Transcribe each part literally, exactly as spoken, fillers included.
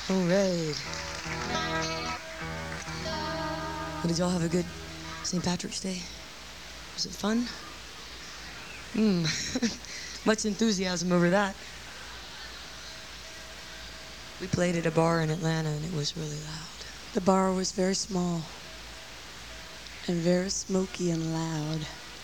All right. Well, did y'all have a good Saint Patrick's Day? Was it fun? Hmm. Much enthusiasm over that. We played at a bar in Atlanta and it was really loud. The bar was very small and very smoky and loud.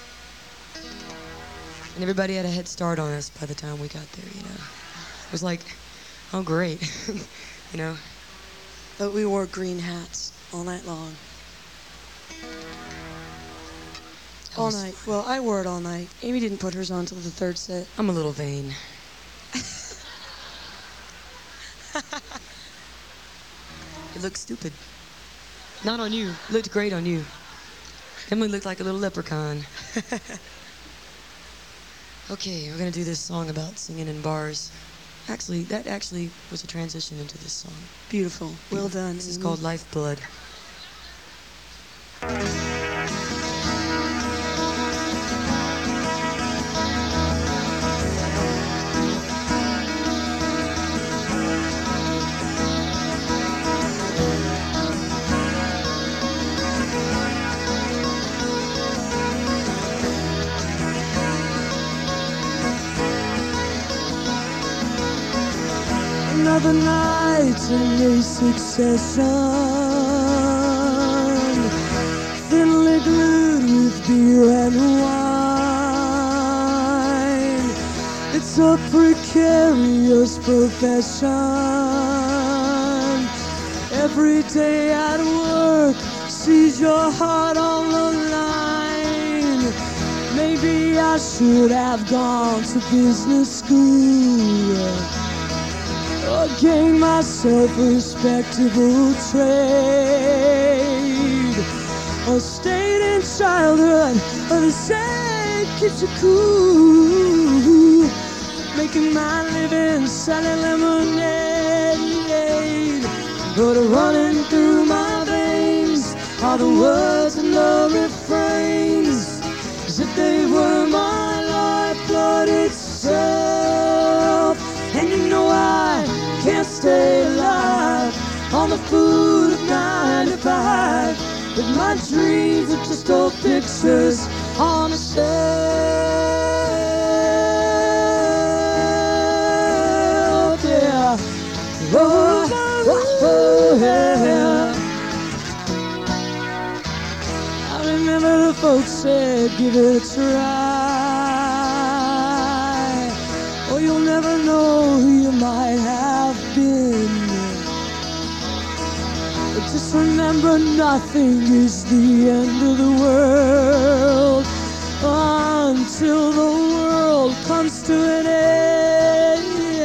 And everybody had a head start on us by the time we got there, you know. It was like, oh great, you know. But we wore green hats all night long. All was- night. Well, I wore it all night. Amy didn't put hers on until the third set. I'm a little vain. It looked stupid. Not on you. It looked great on you. Emily looked like a little leprechaun. Okay, we're gonna do this song about singing in bars. Actually, that actually was a transition into this song. Beautiful. Well done. This is Amy. called Lifeblood. Another night in a succession, thinly glued with beer and wine. It's a precarious profession. Every day at work sees your heart on the line. Maybe I should have gone to business school or gain myself a respectable trade, or stayed in childhood, or the same keeps you cool, making my living selling lemonade. But running through my veins are the words and the refrains, as if they were my lifeblood itself. And you know I can't stay alive on the food of nine to five, but my dreams are just old pictures on a shelf. Yeah. Oh, oh, oh, yeah. I remember the folks said, give it a try, or you'll never know who you might have been. But just remember, nothing is the end of the world until the world comes to an end.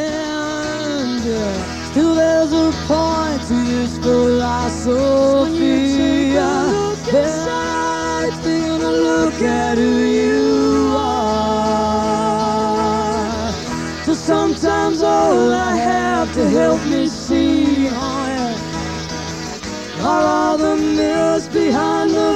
Still there's a point to this philosophy. Besides being a look at who you are, so sometimes all I have to help me see are all the mirrors behind the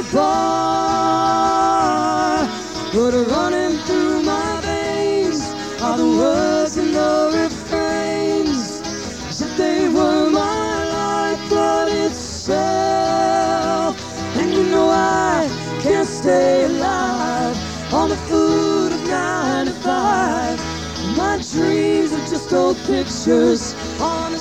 bar. But running through my veins are the words and the refrains, as if they were my lifeblood itself. And you know I can't stay alive on the food of nine to five. My dreams are just old pictures on a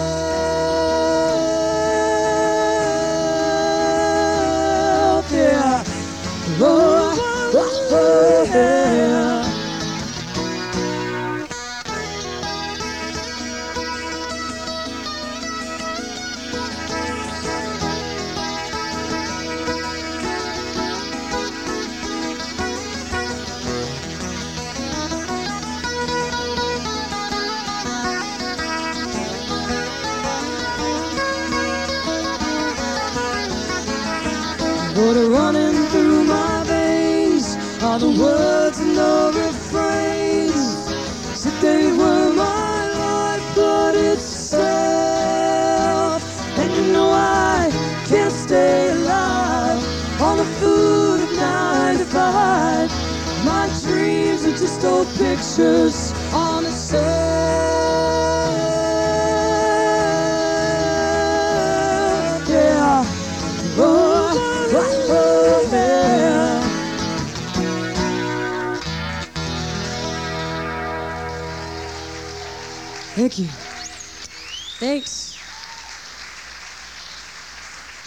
shelf. Yeah. Oh, oh, oh, yeah. But running through my veins are the words and the refrains, as if they were my lifeblood itself. And you know I can't stay alive on the food of nine to five. My dreams are just old pictures on a shelf. Thank you. Thanks.